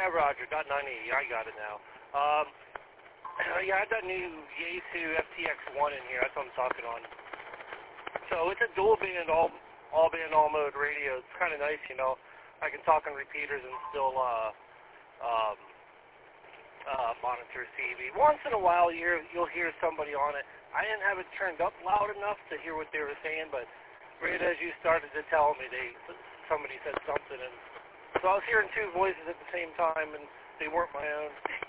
Yeah, Roger, got 980. I got it now. Yeah, I got new Yaesu FTX1 in here. That's what I'm talking on. So it's a dual band, all band, all mode radio. It's kind of nice, you know. I can talk on repeaters and still monitor CB. Once in a while, you'll hear somebody on it. I didn't have it turned up loud enough to hear what they were saying, but right as you started to tell me, somebody said something, and so I was hearing two voices at the same time, and they weren't my own.